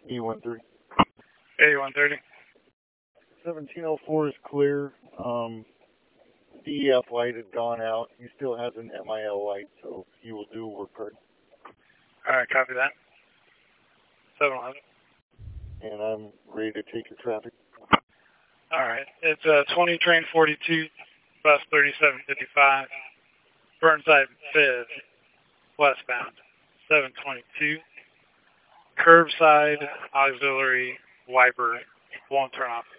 E130. 8130. 1704 is clear. DEF light had gone out. He still has an MIL light, so he will do work hard. Alright, copy that. 711. And I'm ready to take your traffic. Alright, it's 20 train 42, bus 3755, Burnside Fed, westbound, 722. Curbside auxiliary wiper won't turn off.